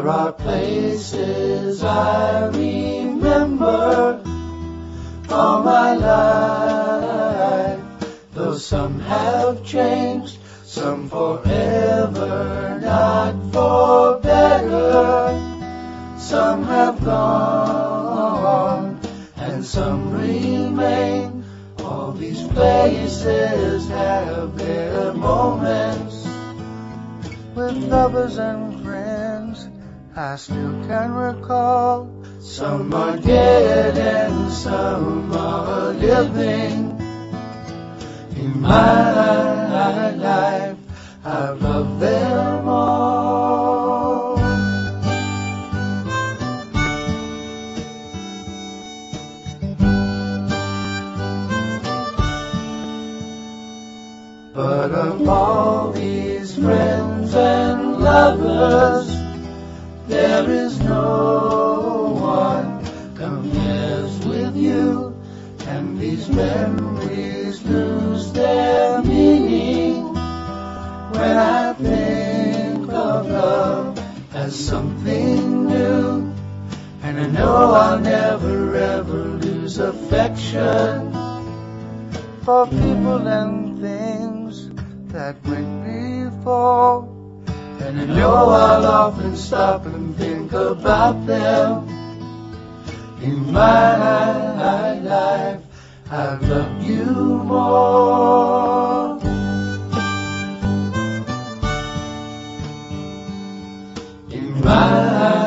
There are places I remember all my life, though some have changed, some forever, not for better. Some have gone, and some remain. All these places have their moments. With lovers and friends, I still can recall. Some are dead and some are living. In my life, I've loved them all. But of all these friends and lovers, there is no one compares with you, and these memories lose their meaning when I think of love as something new. And I know I'll never ever lose affection for people and things that went before. And I know I'll often stop and think about them. In my life, I've loved you more. In my